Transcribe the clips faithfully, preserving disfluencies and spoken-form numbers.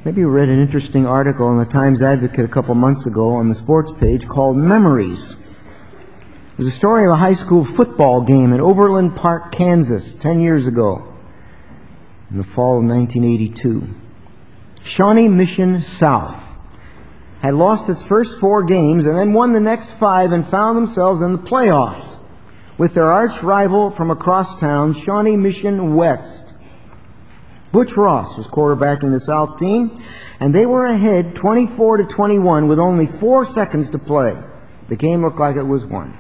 Maybe you read an interesting article in the Times Advocate a couple months ago on the sports page called Memories. It was a story of a high school football game in Overland Park, Kansas, ten years ago, in the fall of nineteen eighty-two. Shawnee Mission South had lost its first four games and then won the next five and found themselves in the playoffs with their arch rival from across town, Shawnee Mission West. Butch Ross was quarterbacking the South team, and they were ahead twenty-four to twenty-one with only four seconds to play. The game looked like it was won.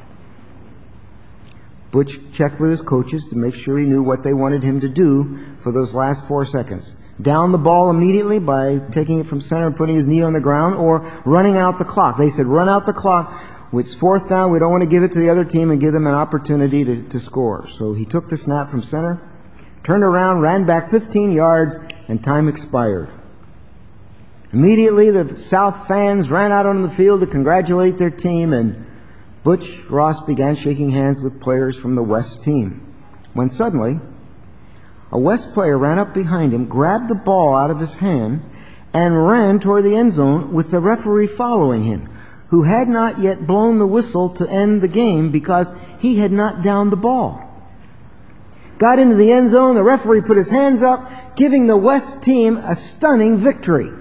Butch checked with his coaches to make sure he knew what they wanted him to do for those last four seconds. Down the ball immediately by taking it from center and putting his knee on the ground, or running out the clock. They said, run out the clock. It's fourth down. We don't want to give it to the other team and give them an opportunity to, to score. So he took the snap from center, turned around, ran back fifteen yards, and time expired. Immediately, the South fans ran out on the field to congratulate their team, and Butch Ross began shaking hands with players from the West team. When suddenly, a West player ran up behind him, grabbed the ball out of his hand, and ran toward the end zone with the referee following him, who had not yet blown the whistle to end the game because he had not downed the ball. Got into the end zone, the referee put his hands up, giving the West team a stunning victory.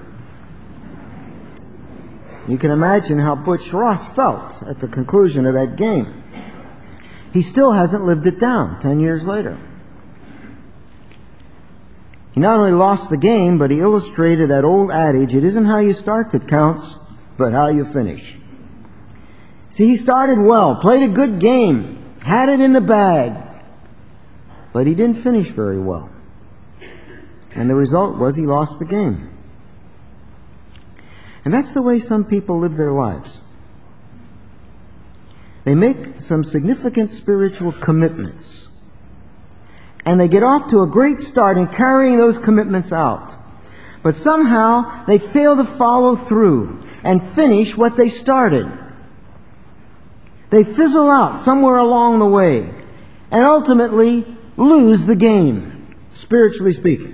You can imagine how Butch Ross felt at the conclusion of that game. He still hasn't lived it down ten years later. He not only lost the game, but he illustrated that old adage, it isn't how you start that counts, but how you finish. See, he started well, played a good game, had it in the bag, but he didn't finish very well. And the result was he lost the game. And that's the way some people live their lives. They make some significant spiritual commitments, and they get off to a great start in carrying those commitments out. But somehow they fail to follow through and finish what they started. They fizzle out somewhere along the way and ultimately lose the game, spiritually speaking.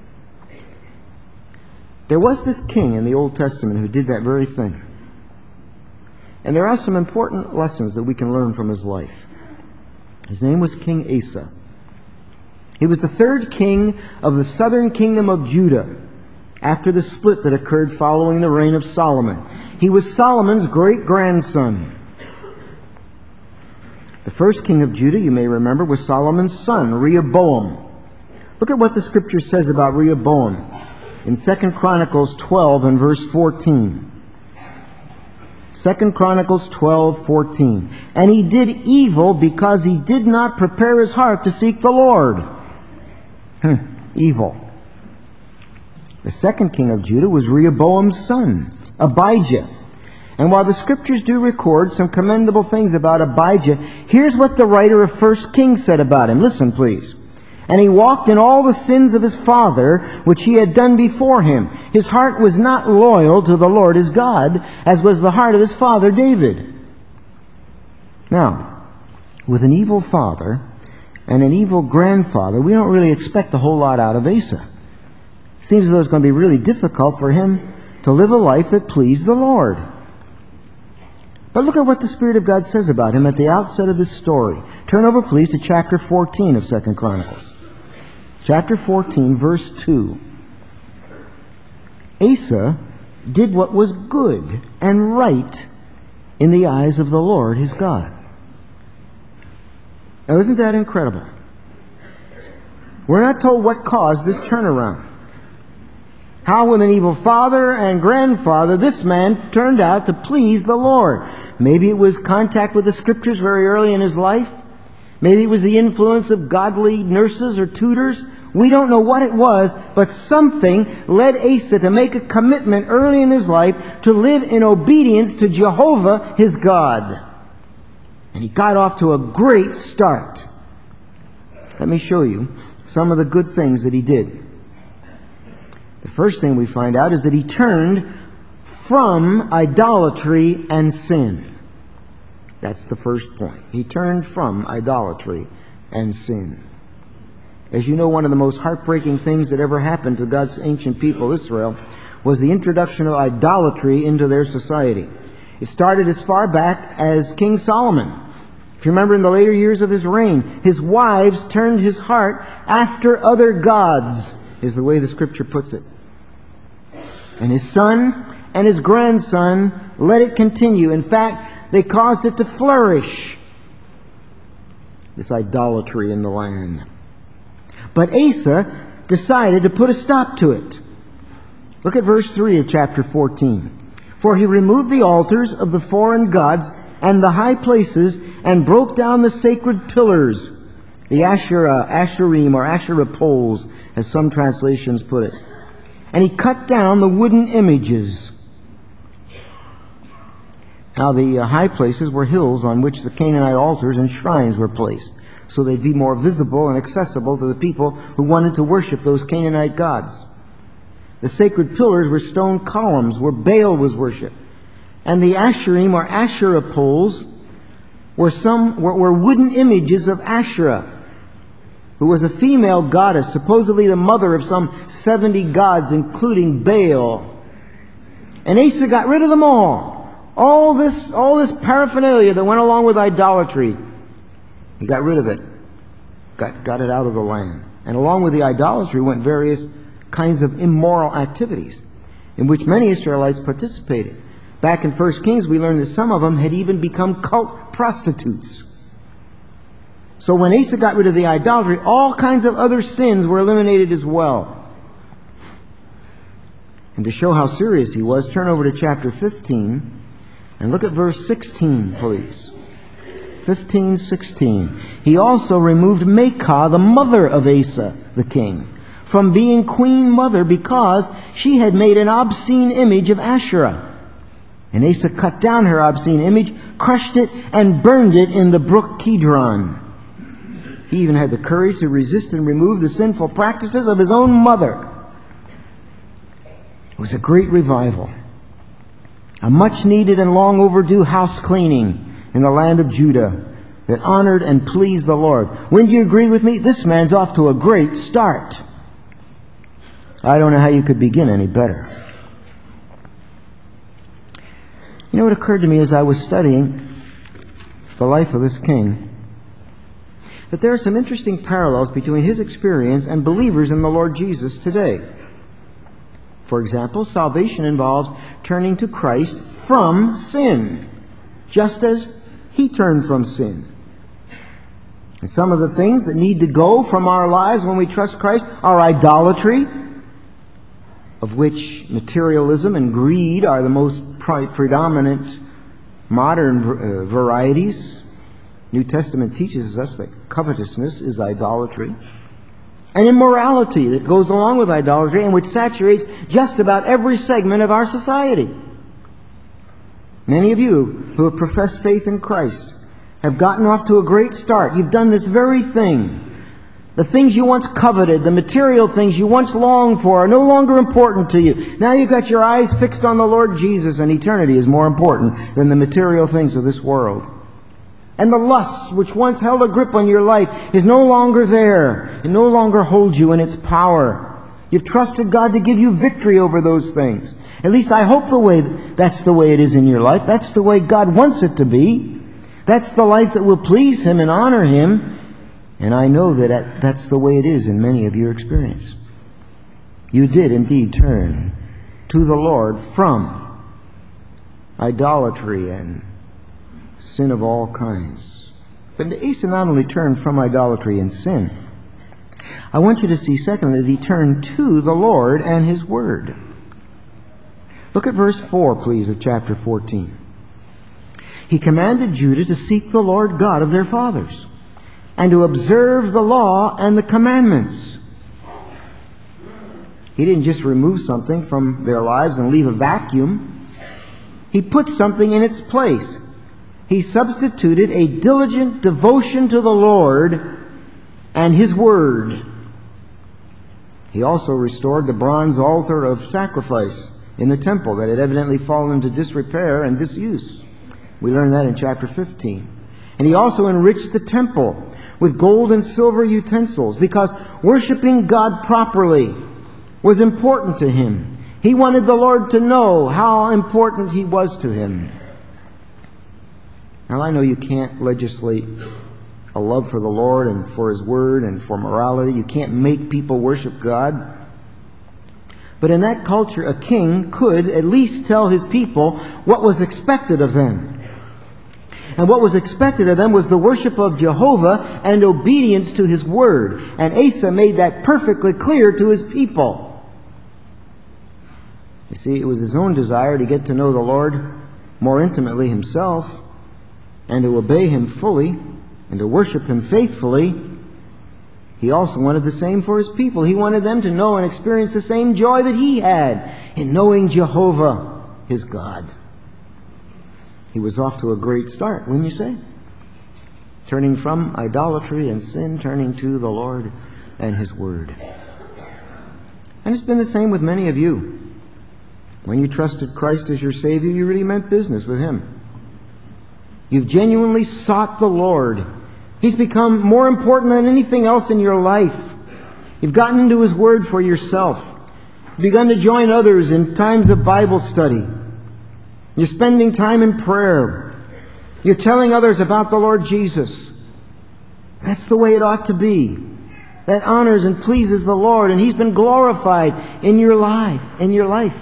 There was this king in the Old Testament who did that very thing. And there are some important lessons that we can learn from his life. His name was King Asa. He was the third king of the southern kingdom of Judah after the split that occurred following the reign of Solomon. He was Solomon's great-grandson. The first king of Judah, you may remember, was Solomon's son, Rehoboam. Look at what the Scripture says about Rehoboam in Second Chronicles twelve and verse fourteen. Second Chronicles twelve, fourteen. And he did evil because he did not prepare his heart to seek the Lord. Hmm, evil. The second king of Judah was Rehoboam's son, Abijah. And while the Scriptures do record some commendable things about Abijah, here's what the writer of First Kings said about him. Listen, please. And he walked in all the sins of his father, which he had done before him. His heart was not loyal to the Lord his God, as was the heart of his father David. Now, with an evil father and an evil grandfather, we don't really expect a whole lot out of Asa. Seems as though it's going to be really difficult for him to live a life that pleased the Lord. But look at what the Spirit of God says about him at the outset of this story. Turn over, please, to chapter fourteen of Second Chronicles. Chapter fourteen, verse two. Asa did what was good and right in the eyes of the Lord his God. Now, isn't that incredible? We're not told what caused this turnaround. How with an evil father and grandfather, this man turned out to please the Lord. Maybe it was contact with the Scriptures very early in his life. Maybe it was the influence of godly nurses or tutors. We don't know what it was, but something led Asa to make a commitment early in his life to live in obedience to Jehovah, his God. And he got off to a great start. Let me show you some of the good things that he did. The first thing we find out is that he turned from idolatry and sin. That's the first point. He turned from idolatry and sin. As you know, one of the most heartbreaking things that ever happened to God's ancient people, Israel, was the introduction of idolatry into their society. It started as far back as King Solomon. If you remember, in the later years of his reign, his wives turned his heart after other gods, is the way the Scripture puts it. And his son and his grandson let it continue. In fact, they caused it to flourish, this idolatry in the land. But Asa decided to put a stop to it. Look at verse three of chapter fourteen. For he removed the altars of the foreign gods and the high places, and broke down the sacred pillars, the Asherah, Asherim, or Asherah poles, as some translations put it. And he cut down the wooden images. Now the uh, high places were hills on which the Canaanite altars and shrines were placed, so they'd be more visible and accessible to the people who wanted to worship those Canaanite gods. The sacred pillars were stone columns where Baal was worshipped. And the Asherim, or Asherah poles, were some were, were wooden images of Asherah, who was a female goddess, supposedly the mother of some seventy gods, including Baal. And Asa got rid of them all. All this, all this paraphernalia that went along with idolatry, he got rid of it. Got, got it out of the land. And along with the idolatry went various kinds of immoral activities in which many Israelites participated. Back in First Kings, we learned that some of them had even become cult prostitutes. So when Asa got rid of the idolatry, all kinds of other sins were eliminated as well. And to show how serious he was, turn over to chapter fifteen and look at verse sixteen, please. fifteen sixteen. He also removed Maacah, the mother of Asa, the king, from being queen mother because she had made an obscene image of Asherah. And Asa cut down her obscene image, crushed it, and burned it in the brook Kidron. He even had the courage to resist and remove the sinful practices of his own mother. It was a great revival, a much needed and long overdue house cleaning in the land of Judah that honored and pleased the Lord. Wouldn't you agree with me? This man's off to a great start. I don't know how you could begin any better. You know what occurred to me as I was studying the life of this king? That there are some interesting parallels between his experience and believers in the Lord Jesus today. For example, salvation involves turning to Christ from sin, just as he turned from sin. And some of the things that need to go from our lives when we trust Christ are idolatry, of which materialism and greed are the most pre- predominant modern uh, varieties. New Testament teaches us that covetousness is idolatry. And immorality that goes along with idolatry and which saturates just about every segment of our society. Many of you who have professed faith in Christ have gotten off to a great start. You've done this very thing. The things you once coveted, the material things you once longed for, are no longer important to you. Now you've got your eyes fixed on the Lord Jesus, and eternity is more important than the material things of this world. And the lust which once held a grip on your life is no longer there. It no longer holds you in its power. You've trusted God to give you victory over those things. At least I hope the way that's the way it is in your life. That's the way God wants it to be. That's the life that will please Him and honor Him. And I know that that's the way it is in many of your experience. You did indeed turn to the Lord from idolatry and sin of all kinds. But Asa not only turned from idolatry and sin, I want you to see, secondly, that he turned to the Lord and His Word. Look at verse four, please, of chapter fourteen. He commanded Judah to seek the Lord God of their fathers, and to observe the law and the commandments. He didn't just remove something from their lives and leave a vacuum. He put something in its place. He substituted a diligent devotion to the Lord and His Word. He also restored the bronze altar of sacrifice in the temple that had evidently fallen into disrepair and disuse. We learn that in chapter fifteen. And he also enriched the temple with gold and silver utensils, because worshiping God properly was important to him. He He wanted the Lord to know how important He was to him. Now, I know you can't legislate a love for the Lord and for His Word and for morality. You can't make people worship God. But in that culture, a king could at least tell his people what was expected of them. And what was expected of them was the worship of Jehovah and obedience to His Word. And Asa made that perfectly clear to his people. You see, it was his own desire to get to know the Lord more intimately himself, and to obey Him fully, and to worship Him faithfully. He also wanted the same for his people. He wanted them to know and experience the same joy that he had in knowing Jehovah, his God. He was off to a great start, wouldn't you say? Turning from idolatry and sin, turning to the Lord and His Word. And it's been the same with many of you. When you trusted Christ as your Savior, you really meant business with Him. You've genuinely sought the Lord. He's become more important than anything else in your life. You've gotten into His Word for yourself. You've begun to join others in times of Bible study. You're spending time in prayer. You're telling others about the Lord Jesus. That's the way it ought to be. That honors and pleases the Lord, and He's been glorified in your life, in your life.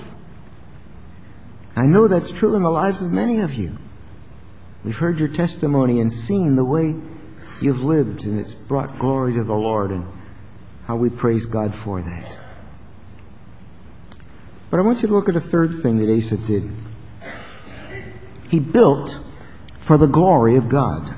I know that's true in the lives of many of you. We've heard your testimony and seen the way you've lived, and it's brought glory to the Lord, and how we praise God for that. But I want you to look at a third thing that Asa did. He built for the glory of God.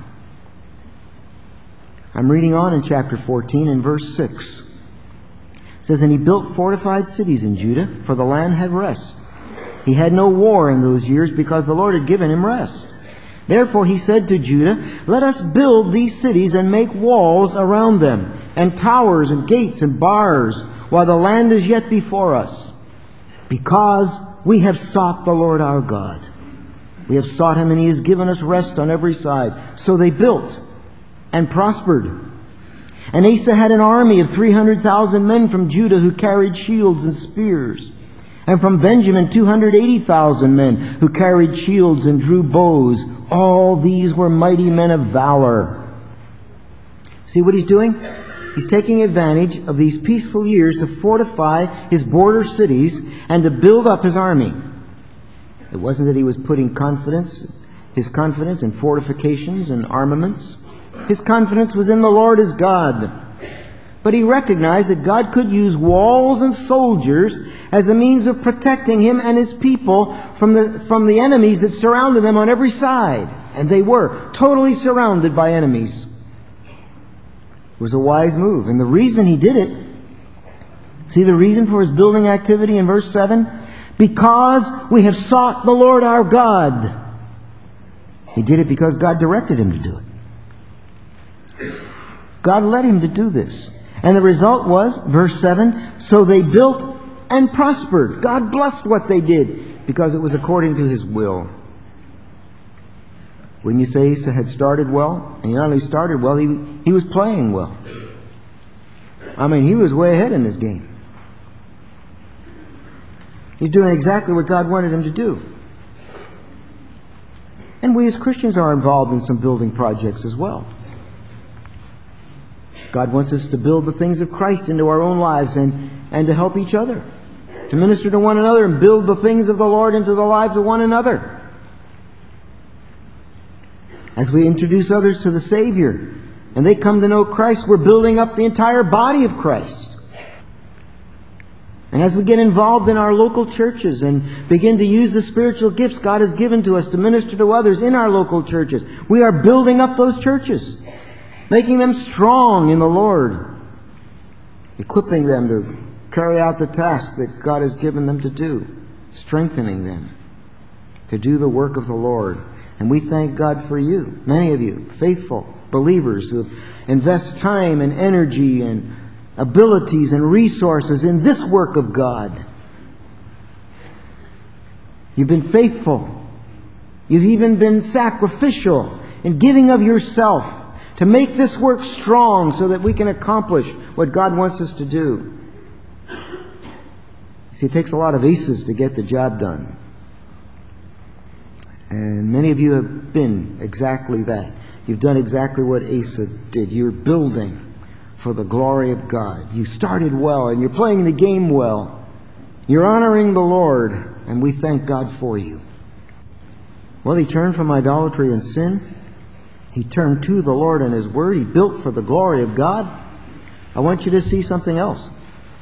I'm reading on in chapter fourteen in verse six. It says, "And he built fortified cities in Judah, for the land had rest. He had no war in those years, because the Lord had given him rest. Therefore he said to Judah, Let us build these cities and make walls around them, and towers and gates and bars, while the land is yet before us. Because we have sought the Lord our God. We have sought Him, and He has given us rest on every side." So they built and prospered. And Asa had an army of three hundred thousand men from Judah who carried shields and spears. And from Benjamin two hundred eighty thousand men who carried shields and drew bows. All these were mighty men of valor. See what he's doing? He's taking advantage of these peaceful years to fortify his border cities and to build up his army. It wasn't that he was putting confidence, his confidence in fortifications and armaments. His confidence was in the Lord his God. But he recognized that God could use walls and soldiers as a means of protecting him and his people from the, from the enemies that surrounded them on every side. And they were totally surrounded by enemies. It was a wise move. And the reason he did it, see the reason for his building activity in verse seven? Because we have sought the Lord our God. He did it because God directed him to do it. God led him to do this. And the result was, verse seven, so they built and prospered. God blessed what they did because it was according to His will. Wouldn't you say Asa had started well? And he not only started well, he, he was playing well. I mean, he was way ahead in this game. He's doing exactly what God wanted him to do. And we as Christians are involved in some building projects as well. God wants us to build the things of Christ into our own lives and, and to help each other. To minister to one another and build the things of the Lord into the lives of one another. As we introduce others to the Savior and they come to know Christ, we're building up the entire body of Christ. And as we get involved in our local churches and begin to use the spiritual gifts God has given to us to minister to others in our local churches, we are building up those churches, making them strong in the Lord, equipping them to carry out the task that God has given them to do, strengthening them to do the work of the Lord. And we thank God for you, many of you, faithful believers who invest time and energy and abilities and resources in this work of God. You've been faithful. You've even been sacrificial in giving of yourself to make this work strong so that we can accomplish what God wants us to do. See, it takes a lot of aces to get the job done. And many of you have been exactly that. You've done exactly what Asa did. You're building for the glory of God. You started well, and you're playing the game well. You're honoring the Lord, and we thank God for you. Well, he turned from idolatry and sin. He turned to the Lord and His Word. He built for the glory of God. I want you to see something else.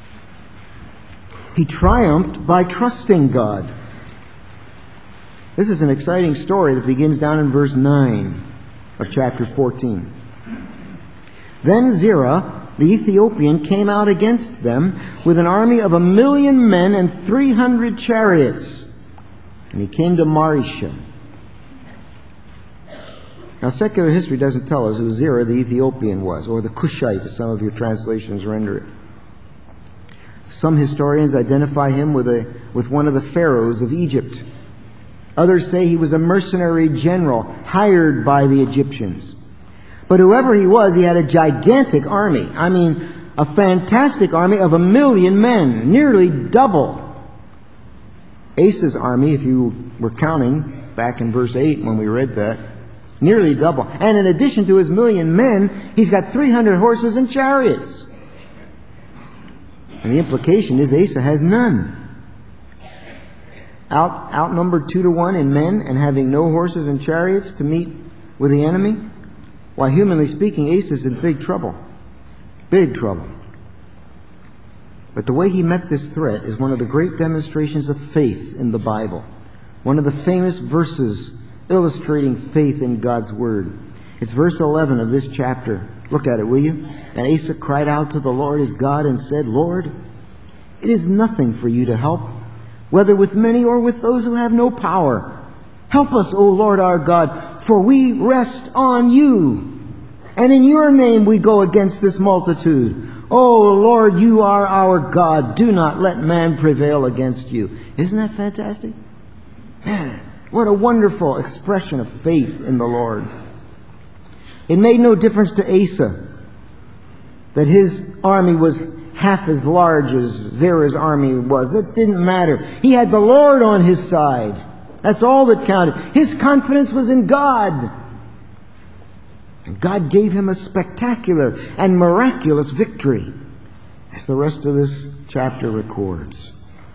He triumphed by trusting God. This is an exciting story that begins down in verse nine of chapter fourteen. Then Zerah, the Ethiopian, came out against them with an army of a million men and three hundred chariots. And he came to Marishah. Now, secular history doesn't tell us who Zerah the Ethiopian was, or the Cushite, as some of your translations render it. Some historians identify him with, a, with one of the pharaohs of Egypt. Others say he was a mercenary general hired by the Egyptians. But whoever he was, he had a gigantic army. I mean, a fantastic army of a million men, nearly double Asa's army, if you were counting back in verse eight when we read that. Nearly double. And in addition to his million men, he's got three hundred horses and chariots. And the implication is Asa has none. Out, outnumbered two to one in men and having no horses and chariots to meet with the enemy? Why, humanly speaking, Asa's in big trouble. Big trouble. But the way he met this threat is one of the great demonstrations of faith in the Bible. One of the famous verses illustrating faith in God's Word. It's verse eleven of this chapter. Look at it, will you? And Asa cried out to the Lord his God and said, Lord, it is nothing for you to help, whether with many or with those who have no power. Help us, O Lord our God, for we rest on you. And in your name we go against this multitude. O Lord, you are our God. Do not let man prevail against you. Isn't that fantastic? Man, what a wonderful expression of faith in the Lord. It made no difference to Asa that his army was half as large as Zerah's army was. It didn't matter. He had the Lord on his side. That's all that counted. His confidence was in God. And God gave him a spectacular and miraculous victory, as the rest of this chapter records.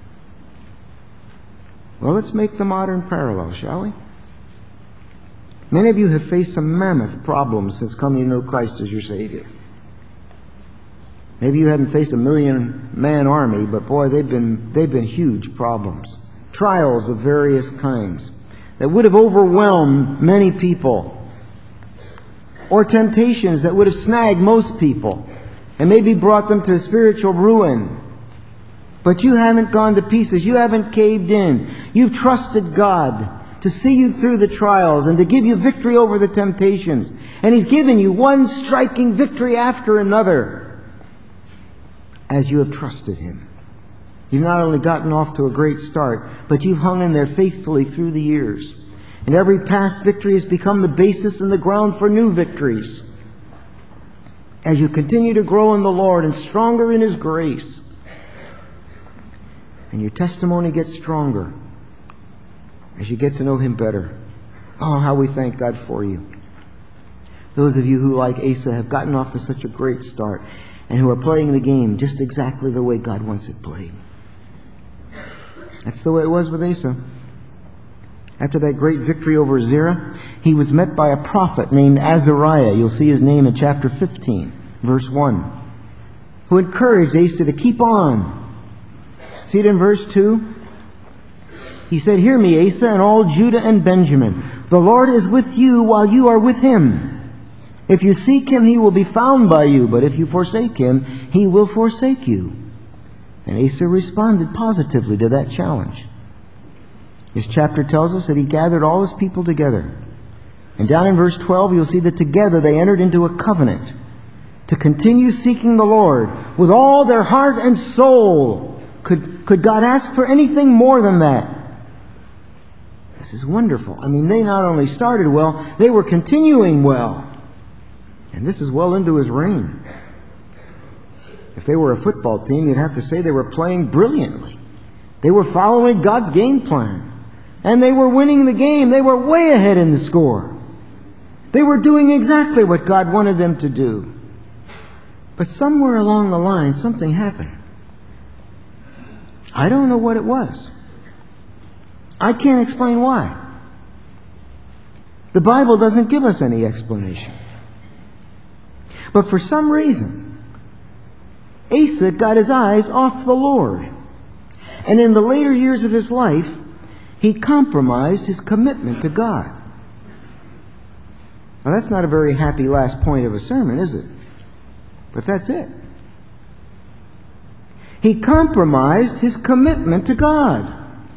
Well, let's make the modern parallel, shall we? Many of you have faced some mammoth problems since coming to know Christ as your Savior. Maybe you haven't faced a million-man army, but boy, they've been, they've been huge problems. Trials of various kinds that would have overwhelmed many people. Or temptations that would have snagged most people and maybe brought them to spiritual ruin. But you haven't gone to pieces. You haven't caved in. You've trusted God to see you through the trials and to give you victory over the temptations. And He's given you one striking victory after another as you have trusted Him. You've not only gotten off to a great start, but you've hung in there faithfully through the years. And every past victory has become the basis and the ground for new victories. As you continue to grow in the Lord and stronger in His grace, and your testimony gets stronger as you get to know Him better. Oh, how we thank God for you. Those of you who, like Asa, have gotten off to such a great start and who are playing the game just exactly the way God wants it played. That's the way it was with Asa. After that great victory over Zerah, he was met by a prophet named Azariah. You'll see his name in chapter fifteen, verse one, who encouraged Asa to keep on. See it in verse two? He said, Hear me, Asa, and all Judah and Benjamin. The Lord is with you while you are with Him. If you seek Him, He will be found by you. But if you forsake Him, He will forsake you. And Asa responded positively to that challenge. This chapter tells us that he gathered all his people together. And down in verse twelve, you'll see that together they entered into a covenant to continue seeking the Lord with all their heart and soul. Could, could God ask for anything more than that? This is wonderful. I mean, they not only started well, they were continuing well. And this is well into his reign. If they were a football team, you'd have to say they were playing brilliantly. They were following God's game plan. And they were winning the game. They were way ahead in the score. They were doing exactly what God wanted them to do. But somewhere along the line, something happened. I don't know what it was. I can't explain why. The Bible doesn't give us any explanation. But for some reason, Asa got his eyes off the Lord. And in the later years of his life, he compromised his commitment to God. Now that's not a very happy last point of a sermon, is it? But that's it. He compromised his commitment to God.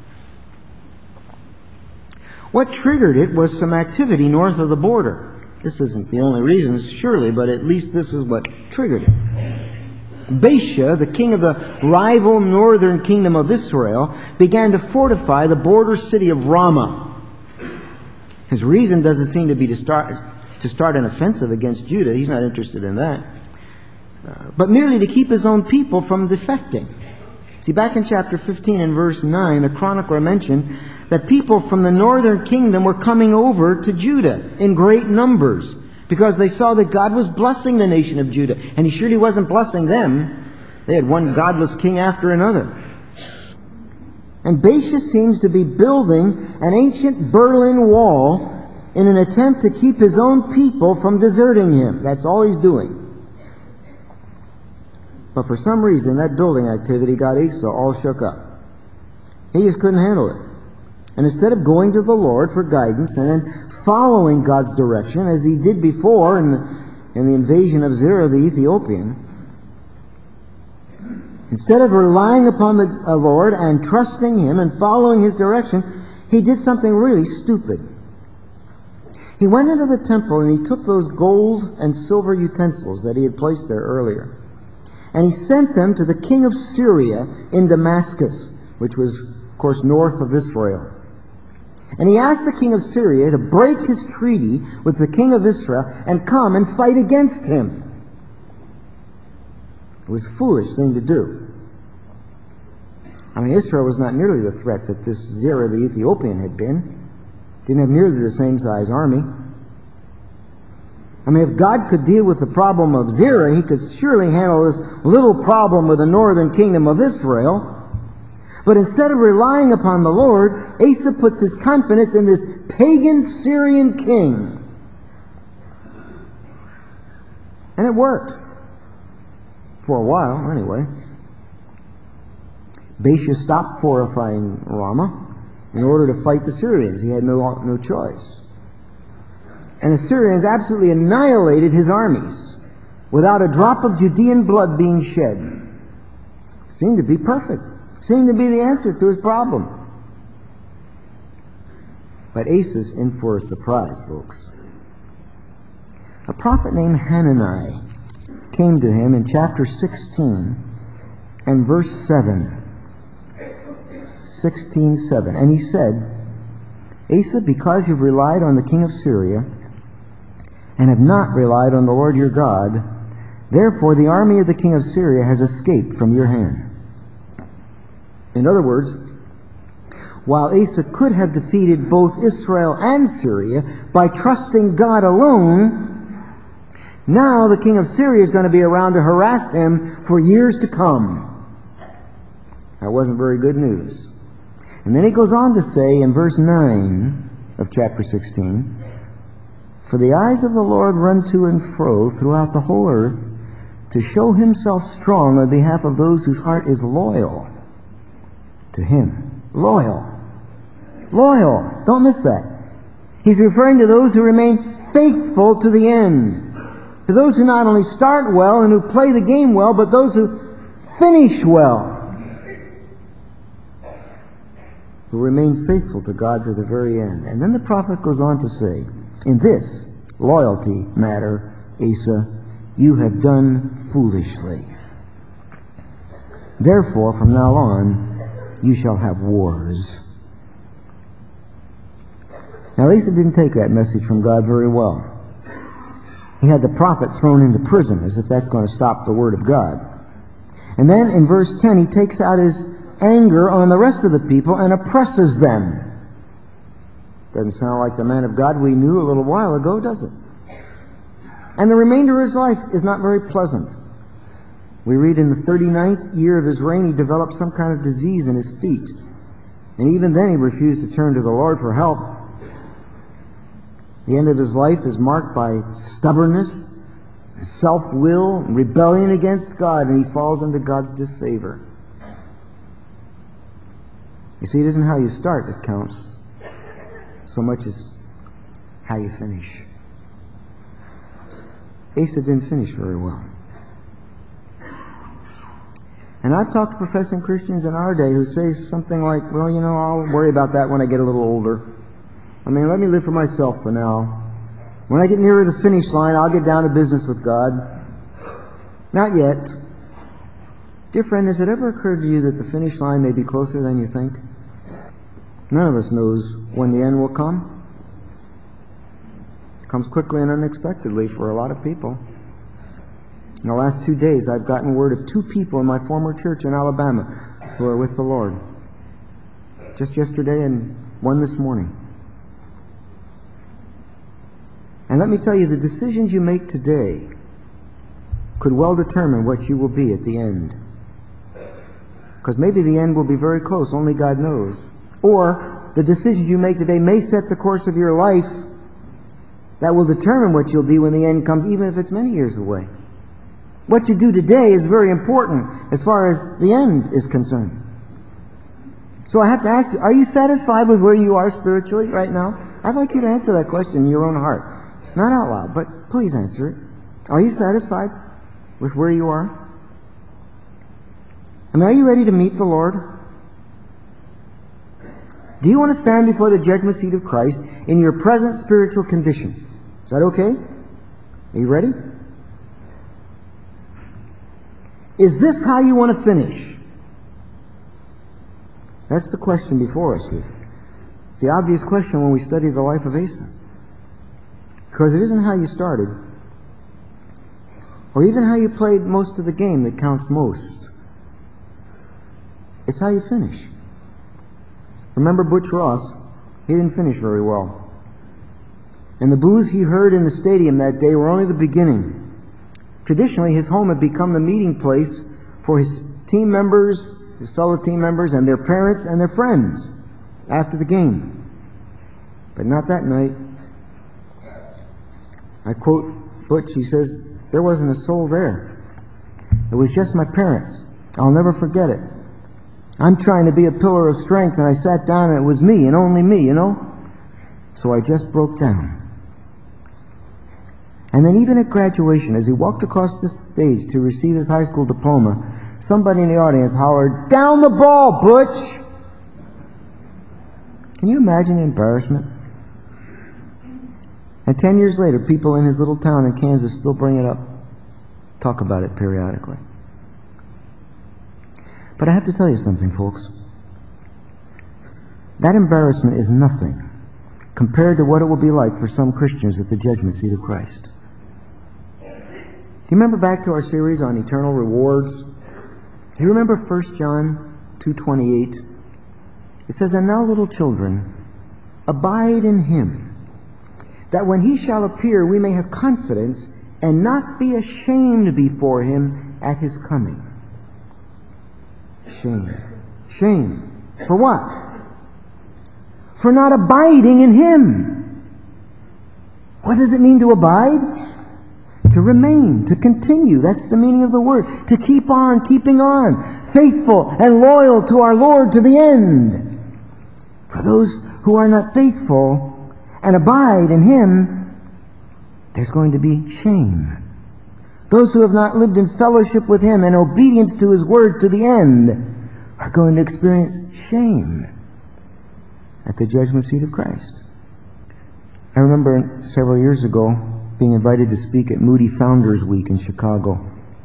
What triggered it was some activity north of the border. This isn't the only reason, surely, but at least this is what triggered it. Baasha, the king of the rival northern kingdom of Israel, began to fortify the border city of Ramah. His reason doesn't seem to be to start, to start an offensive against Judah. He's not interested in that. Uh, but merely to keep his own people from defecting. See, back in chapter fifteen and verse nine, the chronicler mentioned that people from the northern kingdom were coming over to Judah in great numbers because they saw that God was blessing the nation of Judah. And He surely wasn't blessing them. They had one godless king after another. And Baasha seems to be building an ancient Berlin Wall in an attempt to keep his own people from deserting him. That's all he's doing. But for some reason, that building activity got Asa all shook up. He just couldn't handle it. And instead of going to the Lord for guidance and then following God's direction, as he did before in the, in the invasion of Zerah the Ethiopian, instead of relying upon the uh, Lord and trusting Him and following His direction, he did something really stupid. He went into the temple and he took those gold and silver utensils that he had placed there earlier, and he sent them to the king of Syria in Damascus, which was, of course, north of Israel. And he asked the king of Syria to break his treaty with the king of Israel and come and fight against him. It was a foolish thing to do. I mean, Israel was not nearly the threat that this Zerah the Ethiopian had been. Didn't have nearly the same size army. I mean, if God could deal with the problem of Zerah, He could surely handle this little problem with the northern kingdom of Israel. But instead of relying upon the Lord, Asa puts his confidence in this pagan Syrian king. And it worked. For a while, anyway. Baasha stopped fortifying Ramah in order to fight the Syrians. He had no, no choice. And the Syrians absolutely annihilated his armies without a drop of Judean blood being shed. Seemed to be perfect. Seemed to be the answer to his problem. But Asa's in for a surprise, folks. A prophet named Hanani came to him in chapter sixteen and verse seven. sixteen seven. And he said, Asa, because you've relied on the king of Syria and have not relied on the Lord your God, therefore the army of the king of Syria has escaped from your hand. In other words, while Asa could have defeated both Israel and Syria by trusting God alone, now the king of Syria is going to be around to harass him for years to come. That wasn't very good news. And then he goes on to say in verse nine of chapter sixteen, for the eyes of the Lord run to and fro throughout the whole earth to show Himself strong on behalf of those whose heart is loyal to Him. Loyal. Loyal. Don't miss that. He's referring to those who remain faithful to the end. To those who not only start well and who play the game well, but those who finish well. Who remain faithful to God to the very end. And then the prophet goes on to say, in this loyalty matter, Asa, you have done foolishly. Therefore, from now on, you shall have wars. Now, Asa didn't take that message from God very well. He had the prophet thrown into prison, as if that's going to stop the word of God. And then in verse ten, he takes out his anger on the rest of the people and oppresses them. Doesn't sound like the man of God we knew a little while ago, does it? And the remainder of his life is not very pleasant. We read in the thirty-ninth year of his reign, he developed some kind of disease in his feet. And even then he refused to turn to the Lord for help. The end of his life is marked by stubbornness, self-will, rebellion against God, and he falls into God's disfavor. You see, it isn't how you start that counts so much as how you finish. Asa didn't finish very well. And I've talked to professing Christians in our day who say something like, well, you know, I'll worry about that when I get a little older. I mean, let me live for myself for now. When I get nearer the finish line, I'll get down to business with God. Not yet. Dear friend, has it ever occurred to you that the finish line may be closer than you think? None of us knows when the end will come. It comes quickly and unexpectedly for a lot of people. In the last two days, I've gotten word of two people in my former church in Alabama who are with the Lord. Just yesterday and one this morning. And let me tell you, the decisions you make today could well determine what you will be at the end. Because maybe the end will be very close, only God knows. Or the decisions you make today may set the course of your life that will determine what you'll be when the end comes, even if it's many years away. What you do today is very important as far as the end is concerned. So I have to ask you, are you satisfied with where you are spiritually right now? I'd like you to answer that question in your own heart. Not out loud, but please answer it. Are you satisfied with where you are? And are you ready to meet the Lord? Do you want to stand before the judgment seat of Christ in your present spiritual condition? Is that okay? Are you ready? Is this how you want to finish? That's the question before us here. It's the obvious question when we study the life of Asa. Because it isn't how you started, or even how you played most of the game that counts most. It's how you finish. Remember Butch Ross? He didn't finish very well. And the boos he heard in the stadium that day were only the beginning. Traditionally, his home had become the meeting place for his team members, his fellow team members, and their parents and their friends after the game. But not that night. I quote Butch, he says, "There wasn't a soul there. It was just my parents. I'll never forget it. I'm trying to be a pillar of strength, and I sat down and it was me and only me, you know? So I just broke down." And then even at graduation, as he walked across the stage to receive his high school diploma, somebody in the audience hollered, "Down the ball, Butch!" Can you imagine the embarrassment? And ten years later, people in his little town in Kansas still bring it up, talk about it periodically. But I have to tell you something, folks. That embarrassment is nothing compared to what it will be like for some Christians at the judgment seat of Christ. Do you remember back to our series on eternal rewards? Do you remember First John two twenty-eight? It says, "And now, little children, abide in him, that when he shall appear we may have confidence and not be ashamed before him at his coming." Shame. Shame. For what? For not abiding in him. What does it mean to abide? To remain, to continue. That's the meaning of the word. To keep on, keeping on. Faithful and loyal to our Lord to the end. For those who are not faithful and abide in him, there's going to be shame. Those who have not lived in fellowship with him and obedience to his word to the end are going to experience shame at the judgment seat of Christ. I remember several years ago being invited to speak at Moody Founders Week in Chicago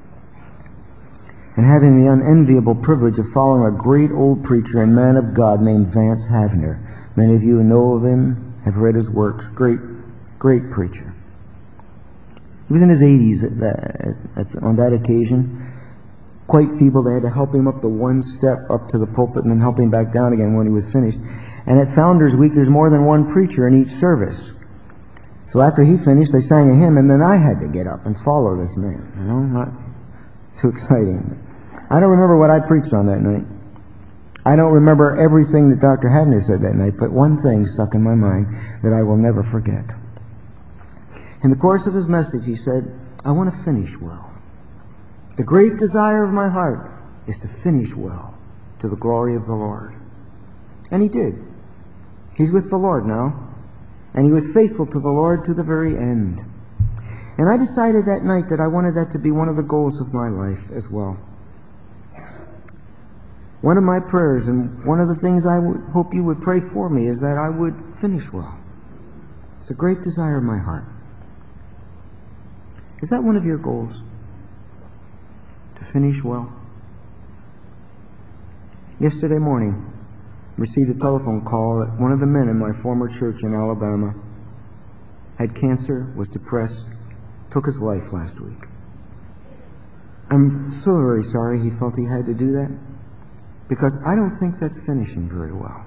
and having the unenviable privilege of following a great old preacher and man of God named Vance Havner. Many of you know of him, have read his works. Great, great preacher. He was in his eighties at that, at, on that occasion. quite feeble. They had to help him up the one step up to the pulpit and then help him back down again when he was finished. And at Founders Week, there's more than one preacher in each service. So after he finished, they sang a hymn, and then I had to get up and follow this man. You know, not too exciting. I don't remember what I preached on that night. I don't remember everything that Doctor Havner said that night, but one thing stuck in my mind that I will never forget. In the course of his message, he said, I want to finish well. The great desire of my heart is to finish well to the glory of the Lord. And he did. He's with the Lord now. And he was faithful to the Lord to the very end. And I decided that night that I wanted that to be one of the goals of my life as well. One of my prayers, and one of the things I would hope you would pray for me, is that I would finish well. It's a great desire of my heart. Is that one of your goals? To finish well? Yesterday morning, I received a telephone call that one of the men in my former church in Alabama had cancer, was depressed, took his life last week. I'm so very sorry he felt he had to do that, because I don't think that's finishing very well.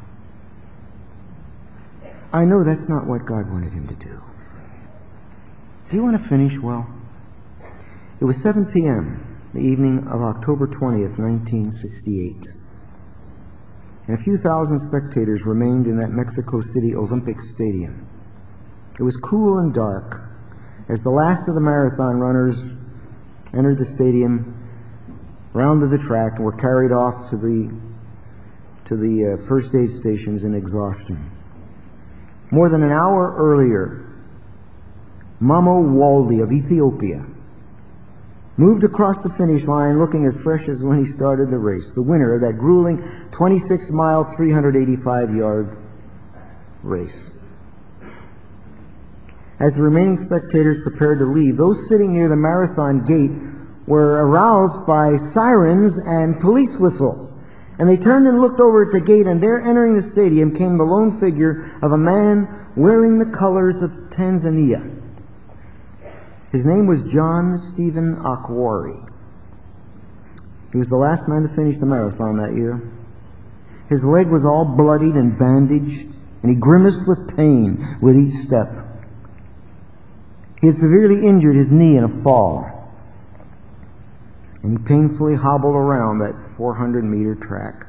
I know that's not what God wanted him to do. Do you want to finish well? It was seven p.m., the evening of October twentieth, nineteen sixty-eight. And a few thousand spectators remained in that Mexico City Olympic Stadium. It was cool and dark as the last of the marathon runners entered the stadium, rounded the track, and were carried off to the to the uh, first aid stations in exhaustion. More than an hour earlier, Mamo Walde of Ethiopia moved across the finish line looking as fresh as when he started the race, the winner of that grueling twenty-six mile, three hundred eighty-five yard race. As the remaining spectators prepared to leave, those sitting near the marathon gate were aroused by sirens and police whistles. And they turned and looked over at the gate, and there entering the stadium came the lone figure of a man wearing the colors of Tanzania. His name was John Stephen Akwari. He was the last man to finish the marathon that year. His leg was all bloodied and bandaged, and he grimaced with pain with each step. He had severely injured his knee in a fall, and he painfully hobbled around that four hundred meter track.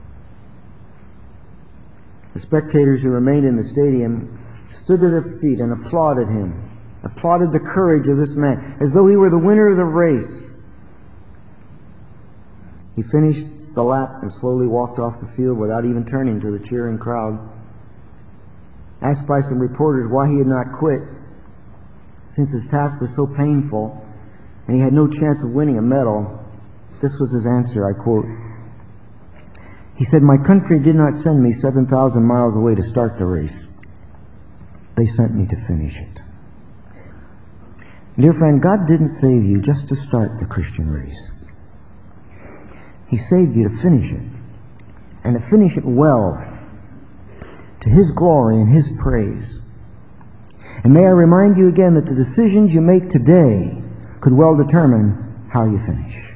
The spectators who remained in the stadium stood to their feet and applauded him, applauded the courage of this man, as though he were the winner of the race. He finished the lap and slowly walked off the field without even turning to the cheering crowd. Asked by some reporters why he had not quit, since his task was so painful and he had no chance of winning a medal, this was his answer, I quote. He said, "My country did not send me seven thousand miles away to start the race. They sent me to finish it." Dear friend, God didn't save you just to start the Christian race. He saved you to finish it, and to finish it well, to His glory and His praise. And may I remind you again that the decisions you make today could well determine how you finish.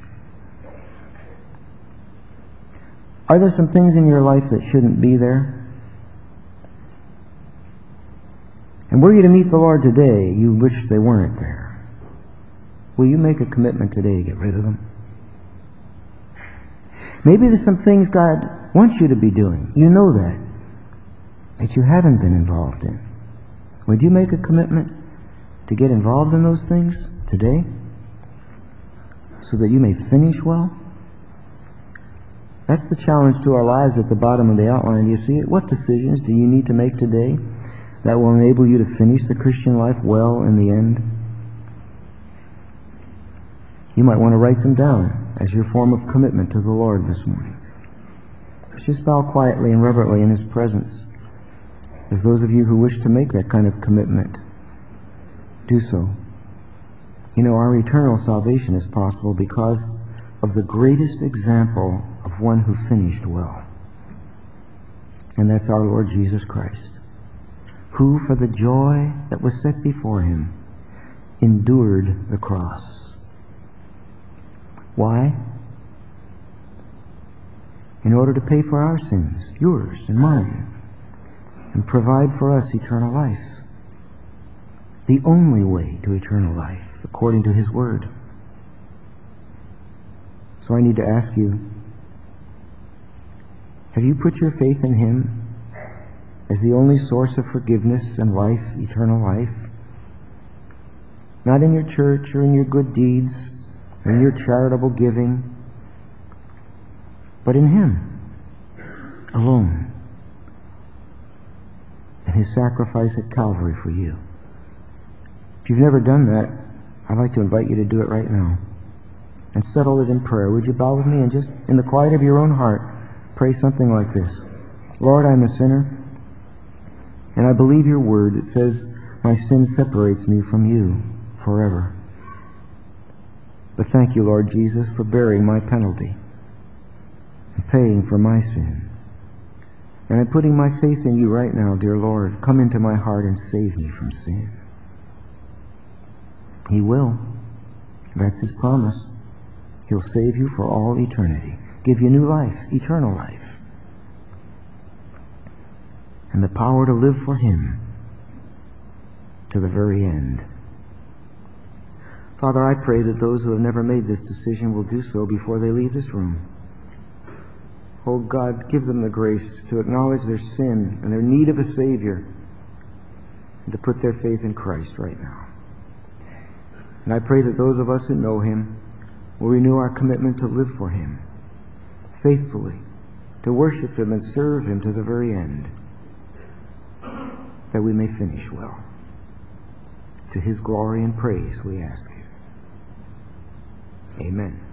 Are there some things in your life that shouldn't be there? And were you to meet the Lord today, you wish they weren't there. Will you make a commitment today to get rid of them? Maybe there's some things God wants you to be doing. You know that, that you haven't been involved in. Would you make a commitment to get involved in those things today so that you may finish well? That's the challenge to our lives at the bottom of the outline. Do you see it? What decisions do you need to make today that will enable you to finish the Christian life well in the end? You might want to write them down as your form of commitment to the Lord this morning. Let's just bow quietly and reverently in His presence. As those of you who wish to make that kind of commitment, do so. You know, our eternal salvation is possible because of the greatest example of one who finished well. And that's our Lord Jesus Christ, who for the joy that was set before Him endured the cross. Why? in order to pay for our sins, yours and mine, and provide for us eternal life. The only way to eternal life, according to His Word. So I need to ask you, have you put your faith in Him as the only source of forgiveness and life, eternal life? Not in your church or in your good deeds or in your charitable giving, but in Him alone, and His sacrifice at Calvary for you. If you've never done that, I'd like to invite you to do it right now and settle it in prayer. Would you bow with me and just, in the quiet of your own heart, pray something like this? Lord, I'm a sinner, and I believe your word. It says my sin separates me from you forever. But thank you, Lord Jesus, for bearing my penalty and paying for my sin. And I'm putting my faith in you right now, dear Lord. Come into my heart and save me from sin. He will. That's His promise. He'll save you for all eternity. Give you new life, eternal life. And the power to live for Him to the very end. Father, I pray that those who have never made this decision will do so before they leave this room. Oh God, give them the grace to acknowledge their sin and their need of a Savior and to put their faith in Christ right now. And I pray that those of us who know Him will renew our commitment to live for Him faithfully, to worship Him and serve Him to the very end, that we may finish well. To His glory and praise we ask it. Amen.